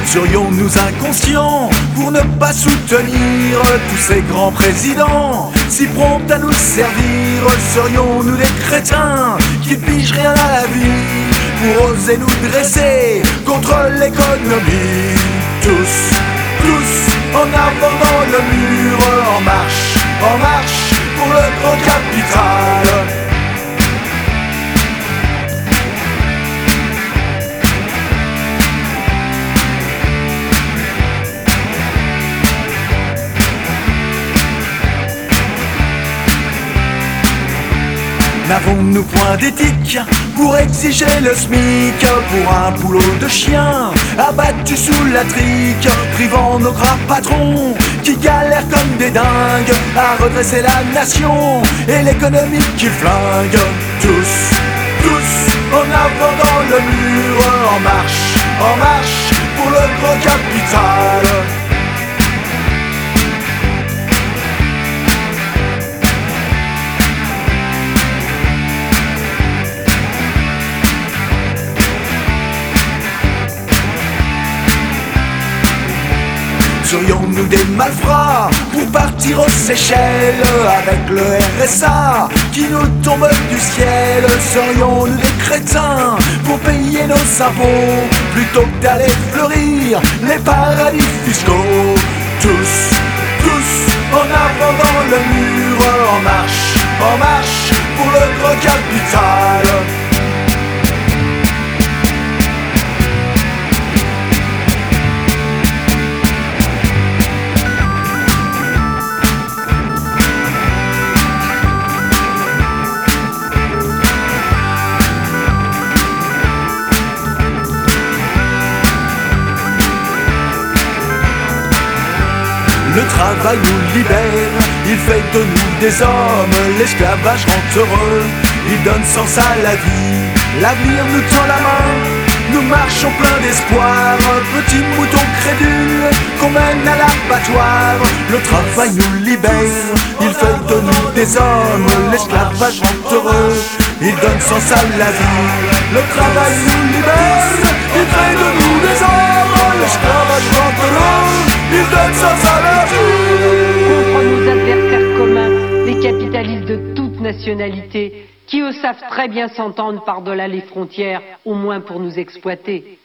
Serions-nous inconscients pour ne pas soutenir tous ces grands présidents si prompts à nous servir? Serions-nous des crétins qui pigent rien à la vie pour oser nous dresser contre l'économie? Tous, en avant dans le mur, en marche pour le grand capital. N'avons-nous point d'éthique pour exiger le SMIC pour un boulot de chien abattu sous la trique, privant nos gras patrons qui galèrent comme des dingues à redresser la nation et l'économie qui flingue? Tous, en avant dans le mur, en marche pour le grand capital. Serions-nous des malfrats pour partir aux Seychelles avec le RSA qui nous tombe du ciel? Serions-nous des crétins pour payer nos impôts plutôt que d'aller fleurir les paradis fiscaux? Tous, en avant dans le mur, en marche pour le grand capital. Le travail nous libère, il fait de nous des hommes. L'esclavage rend heureux, il donne sens à la vie. L'avenir nous tend la main, nous marchons plein d'espoir. Petits moutons crédules qu'on mène à l'abattoir. Le travail nous libère, il fait de nous des hommes. L'esclavage rend heureux, il donne sens à la vie. Le travail nous libère, il fait de nous des hommes. L'esclavage rend heureux, il donne sens à la vie. Contre nos adversaires communs, les capitalistes de toute nationalité, qui eux savent très bien s'entendre par-delà les frontières, au moins pour nous exploiter.